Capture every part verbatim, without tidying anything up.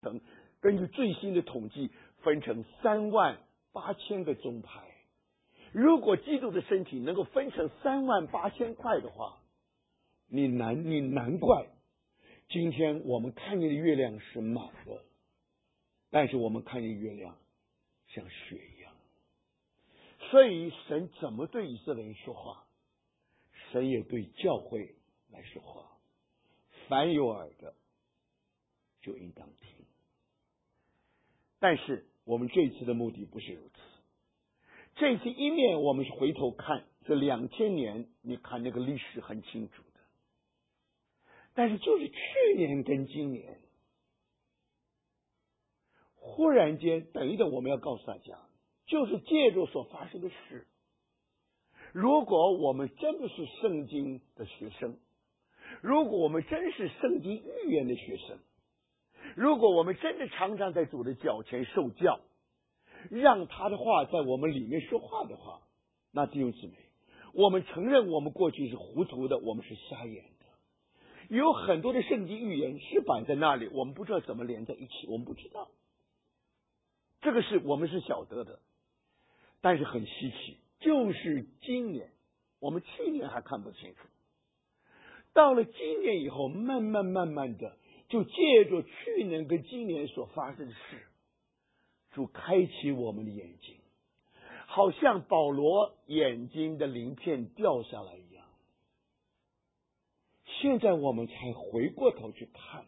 成，根据最新的统计，分成三万八千个宗派。如果基督的身体能够分成三万八千块的话，你难你难怪今天我们看见的月亮是满的，但是我们看见月亮像雪一样。所以神怎么对以色列人说话，神也对教会来说话。凡有耳的就应当听。但是我们这一次的目的不是如此。这次一面我们是回头看这两千年，你看那个历史很清楚的。但是就是去年跟今年，忽然间，等一等，我们要告诉大家，就是借着所发生的事。如果我们真的是圣经的学生，如果我们真是圣经预言的学生，如果我们真的常常在主的脚前受教，让他的话在我们里面说话的话，那弟兄姊妹，我们承认我们过去是糊涂的，我们是瞎眼的。有很多的圣经预言是摆在那里，我们不知道怎么连在一起，我们不知道。这个是我们是晓得的，但是很稀奇，就是今年，我们去年还看不清楚，到了今年以后，慢慢慢慢的，就借着去年跟今年所发生的事，主开启我们的眼睛，好像保罗眼睛的鳞片掉下来一样。现在我们才回过头去看，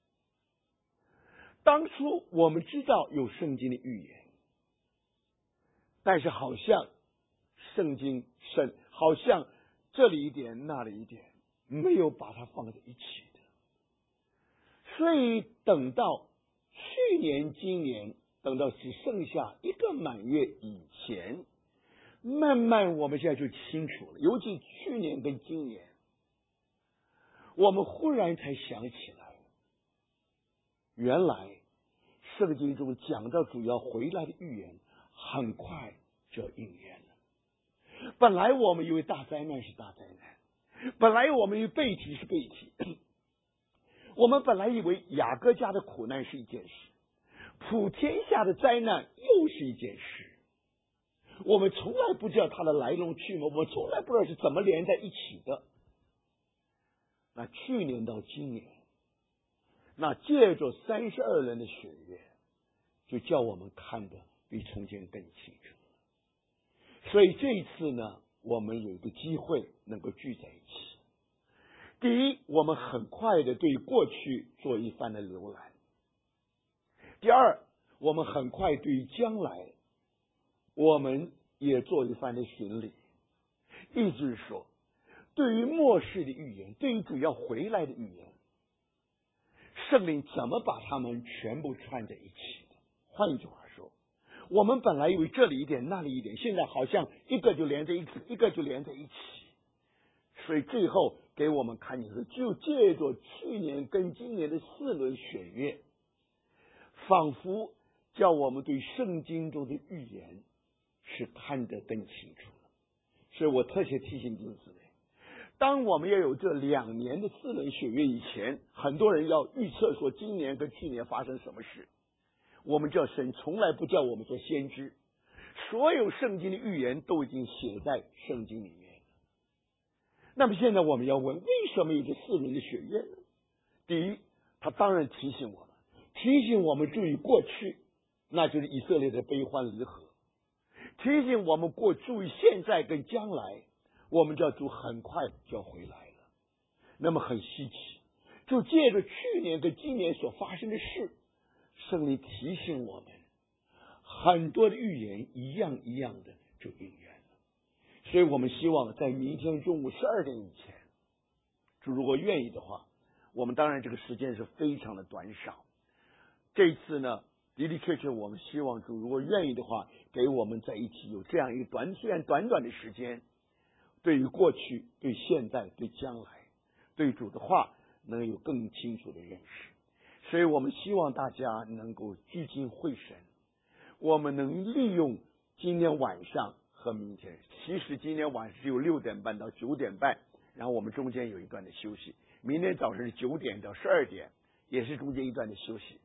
当初我们知道有圣经的预言，但是好像圣经神好像这里一点那里一点，没有把它放在一起的。所以等到去年今年，等到只剩下一个满月以前，慢慢我们现在就清楚了。尤其去年跟今年，我们忽然才想起来，原来圣经中讲到主要回来的预言很快就应验了。本来我们以为大灾难是大灾难，本来我们以为背题是背题，我们本来以为雅各家的苦难是一件事，普天下的灾难又是一件事。我们从来不知道它的来龙去脉，我们从来不知道是怎么连在一起的。那去年到今年，那借着三十二人的血月，就叫我们看得比从前更清楚。所以这一次呢，我们有一个机会能够聚在一起。第一，我们很快的对过去做一番的浏览；第二，我们很快对于将来，我们也做一番的巡礼。意思是说，对于末世的预言，对于主要回来的预言，圣灵怎么把它们全部串在一起的？换一句话说，我们本来以为这里一点那里一点，现在好像一个就连在一起，一个就连在一起。所以最后给我们看见的，就借着去年跟今年的四轮选月，仿佛叫我们对圣经中的预言是看得更清楚了。所以我特别提醒弟兄姊妹，当我们要有这两年的四轮选月以前，很多人要预测说今年跟去年发生什么事。我们知道神从来不叫我们做先知，所有圣经的预言都已经写在圣经里面。那么现在我们要问，为什么有这四轮的血月呢？第一，他当然提醒我们，提醒我们注意过去，那就是以色列的悲欢离合；提醒我们过注意现在跟将来，我们就要主很快就要回来了。那么很稀奇，就借着去年跟今年所发生的事，圣灵提醒我们，很多的预言一样一样的就应验了。所以我们希望在明天中午十二点以前，主如果愿意的话，我们当然这个时间是非常的短少。这一次呢，的的确确我们希望主如果愿意的话，给我们在一起有这样一个短虽然短短的时间，对于过去、对现在、对将来，对主的话能有更清楚的认识。所以我们希望大家能够聚精会神，我们能利用今天晚上和明天，其实今天晚上只有六点半到九点半，然后我们中间有一段的休息。明天早上是九点到十二点，也是中间一段的休息。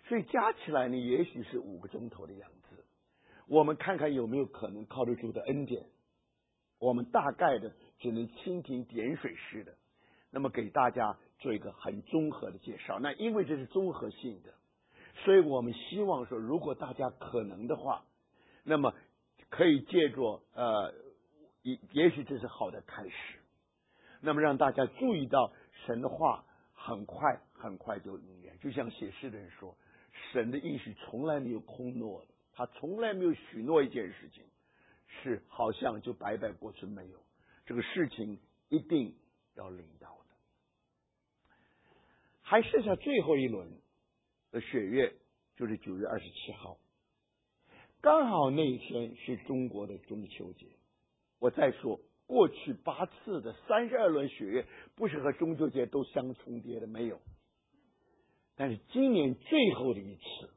所以加起来呢，也许是五个钟头的样子。我们看看有没有可能靠得住的恩典。我们大概的只能蜻蜓点水式的，那么给大家做一个很综合的介绍。那因为这是综合性的，所以我们希望说，如果大家可能的话，那么可以借着呃，也也许这是好的开始。那么让大家注意到神的话很快很快就应验，就像写诗的人说，神的应许从来没有空诺的，他从来没有许诺一件事情是好像就白白过去，没有，这个事情一定要临到的。还剩下最后一轮的血月，就是九月二十七号，刚好那一天是中国的中秋节。我再说，过去八次的三十二轮血月不是和中秋节都相重叠的，没有。但是今年最后的一次，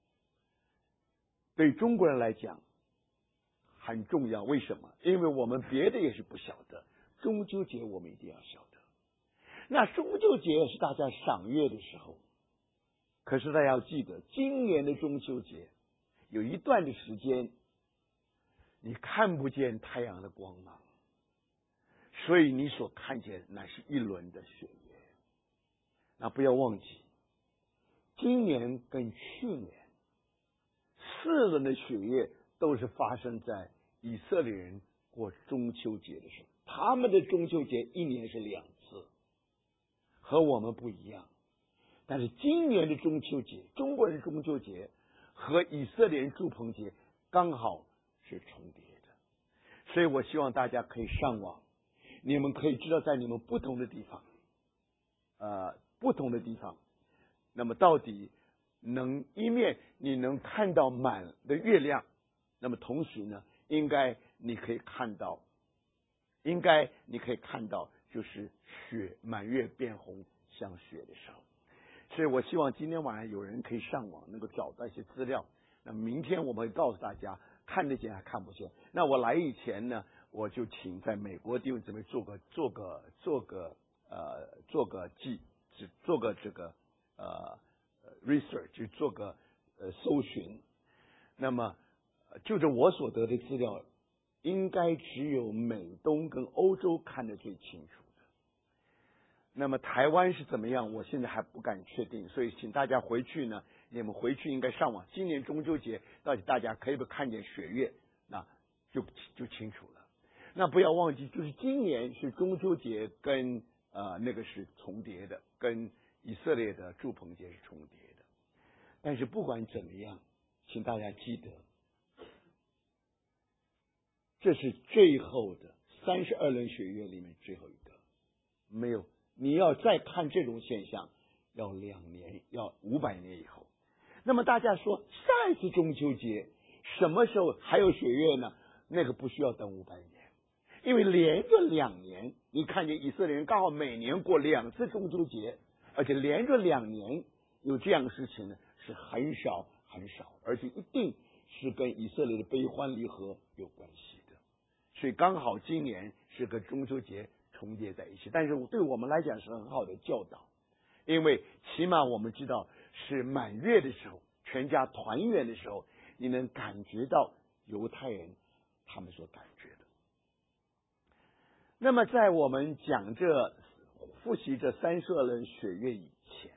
对中国人来讲很重要。为什么？因为我们别的也是不晓得，中秋节我们一定要晓得。那中秋节是大家赏月的时候，可是大家要记得，今年的中秋节有一段的时间你看不见太阳的光芒，所以你所看见乃是一轮的血月。那不要忘记，今年跟去年四轮的血月都是发生在以色列人过中秋节的时候，他们的中秋节一年是两次，和我们不一样。但是今年的中秋节，中国人中秋节和以色列人住棚节刚好是重叠的。所以我希望大家可以上网，你们可以知道在你们不同的地方呃不同的地方，那么到底能一面你能看到满的月亮，那么同时呢，应该你可以看到应该你可以看到就是雪满月变红像雪的时候。所以我希望今天晚上有人可以上网能够找到一些资料，那明天我们会告诉大家看得见还看不见。那我来以前呢，我就请在美国弟兄姊妹做个做个做个呃做个记做个这个呃 research 就做个呃搜寻。那么就着我所得的资料，应该只有美东跟欧洲看得最清楚。那么台湾是怎么样，我现在还不敢确定，所以请大家回去呢，你们回去应该上网，今年中秋节到底大家可以不可以看见血月，那就就清楚了。那不要忘记，就是今年是中秋节跟呃那个是重叠的，跟以色列的住棚节是重叠的。但是不管怎么样，请大家记得，这是最后的三十二轮血月里面最后一个，没有。你要再看这种现象，要两年，要五百年以后。那么大家说，下一次中秋节什么时候还有血月呢？那个不需要等五百年，因为连着两年，你看见以色列人刚好每年过两次中秋节，而且连着两年有这样的事情呢，是很少很少，而且一定是跟以色列的悲欢离合有关系的。所以刚好今年是跟中秋节重叠在一起，但是对我们来讲是很好的教导，因为起码我们知道是满月的时候，全家团圆的时候，你能感觉到犹太人他们所感觉的。那么在我们讲这复习这三十二轮血月以前，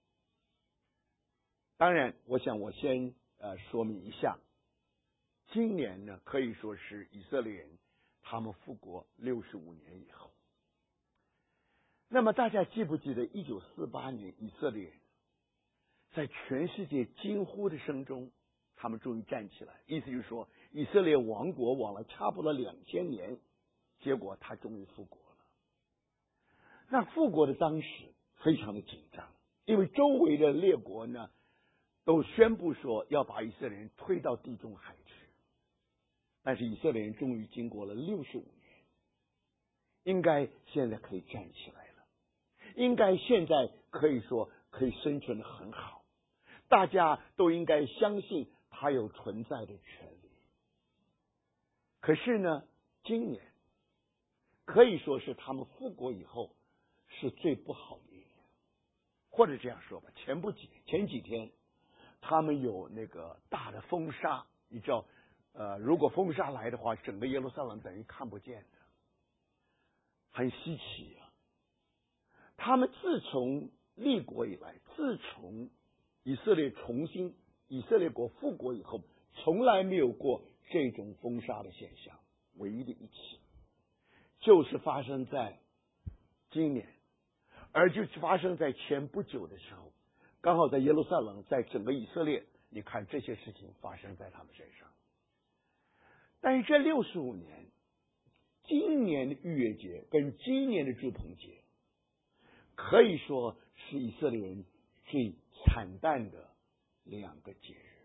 当然我想我先呃说明一下，今年呢可以说是以色列人他们复国六十五年以后。那么大家记不记得一九四八年以色列人在全世界惊呼的声中，他们终于站起来，意思就是说以色列亡国亡了差不多两千年，结果他终于复国了。那复国的当时非常的紧张，因为周围的列国呢都宣布说要把以色列人推到地中海去，但是以色列人终于经过了六十五年，应该现在可以站起来了，应该现在可以说可以生存得很好，大家都应该相信他有存在的权利。可是呢，今年可以说是他们复国以后是最不好的一年，或者这样说吧，前不几前几天他们有那个大的风沙，你知道，呃，如果风沙来的话，整个耶路撒冷等于看不见的，很稀奇啊。他们自从立国以来，自从以色列重新以色列国复国以后，从来没有过这种风沙的现象。唯一的一起，就是发生在今年，而就发生在前不久的时候，刚好在耶路撒冷，在整个以色列，你看这些事情发生在他们身上。但是这六十五年，今年的逾越节跟今年的住棚节，可以说是以色列人最惨淡的两个节日。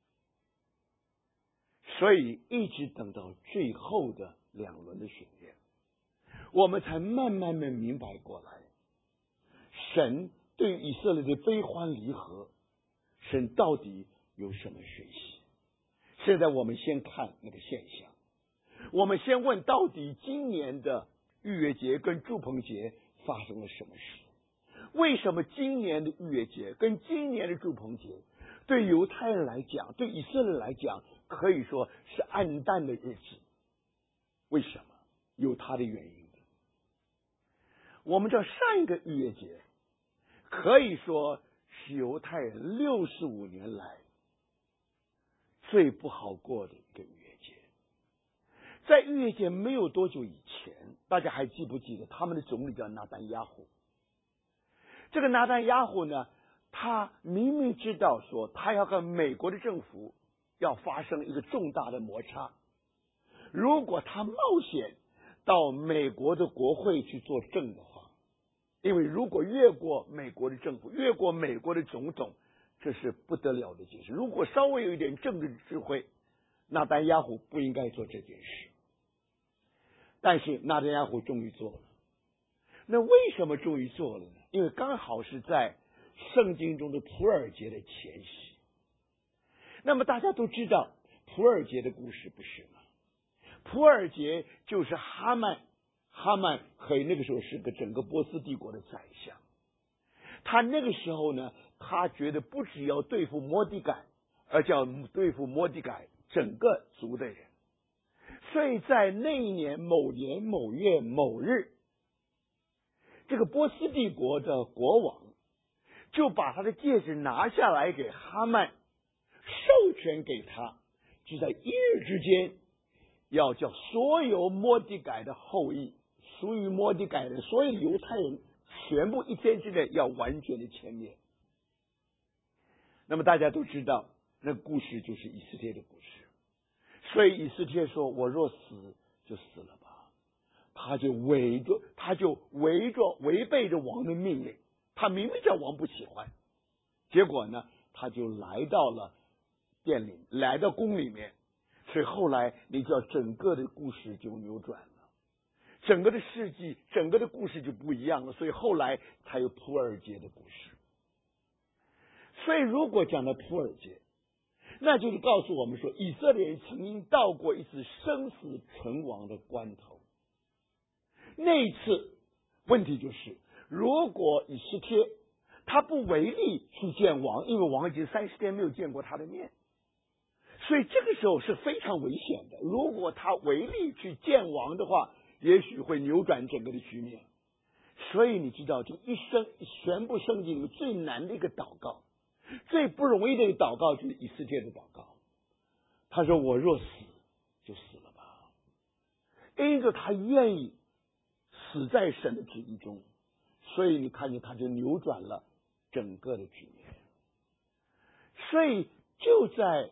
所以一直等到最后的两轮的巡演，我们才慢慢的明白过来，神对于以色列的悲欢离合，神到底有什么学习？现在我们先看那个现象，我们先问到底今年的逾越节跟住棚节发生了什么事？为什么今年的逾越节跟今年的住棚节对犹太人来讲，对以色列人来讲，可以说是暗淡的日子？为什么？有它的原因的。我们知道上一个逾越节可以说是犹太人六十五年来最不好过的一个逾越节。在逾越节没有多久以前，大家还记不记得他们的总理叫拿单亚胡？这个拿单亚胡呢，他明明知道说他要跟美国的政府要发生一个重大的摩擦，如果他冒险到美国的国会去作证的话，因为如果越过美国的政府，越过美国的总统，这是不得了的解释。如果稍微有一点政治智慧，拿单亚胡不应该做这件事。但是拿单亚胡终于做了。那为什么终于做了呢？因为刚好是在圣经中的普尔节的前夕。那么大家都知道普尔节的故事，不是吗？普尔节就是哈曼，哈曼和那个时候是个整个波斯帝国的宰相。他那个时候呢，他觉得不只要对付摩底改，而且要对付摩底改整个族的人。所以在那一年某年某月某日，这个波斯帝国的国王就把他的戒指拿下来给哈曼，授权给他，就在一日之间要叫所有摩底改的后裔，属于摩底改的所有犹太人全部一天之内要完全的歼灭。那么大家都知道，那个故事就是以斯帖的故事。所以以斯帖说：“我若死，就死了吧。”他就违着，他就违着违背着王的命令。他明明叫王不喜欢，结果呢，他就来到了店里，来到宫里面。所以后来你知道，整个的故事就扭转了，整个的事迹，整个的故事就不一样了。所以后来才有普尔节的故事。所以如果讲到普尔节，那就是告诉我们说，以色列人曾经到过一次生死存亡的关头。那一次问题就是，如果以斯帖他不违例去见王，因为王已经三十天没有见过他的面，所以这个时候是非常危险的。如果他违例去见王的话，也许会扭转整个的局面。所以你知道，这一生全部圣经里最难的一个祷告，最不容易的一个祷告，就是以斯帖的祷告。他说：“我若死，就死了吧。”因着他愿意死在神的旨意中，所以你看见他就扭转了整个的局面。所以就在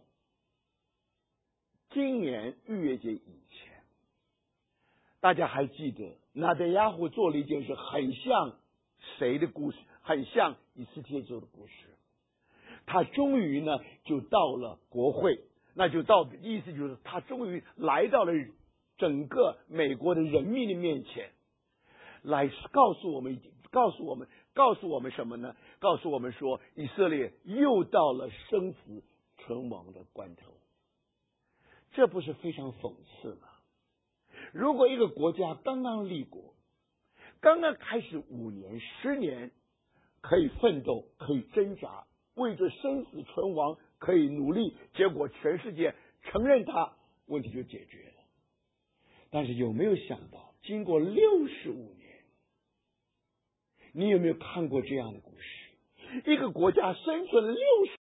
今年逾越节以前，大家还记得拿单亚胡做了一件事，很像谁的故事？很像以斯帖做的故事。他终于呢就到了国会，那就到意思就是他终于来到了整个美国的人民的面前，来告诉我们，告诉我们，告诉我们什么呢？告诉我们说，以色列又到了生死存亡的关头。这不是非常讽刺吗？如果一个国家刚刚立国，刚刚开始五年、十年，可以奋斗，可以挣扎， 为着生死存亡可以努力，结果全世界承认他，问题就解决了。但是有没有想到，经过六十五年，你有没有看过这样的故事？一个国家生存六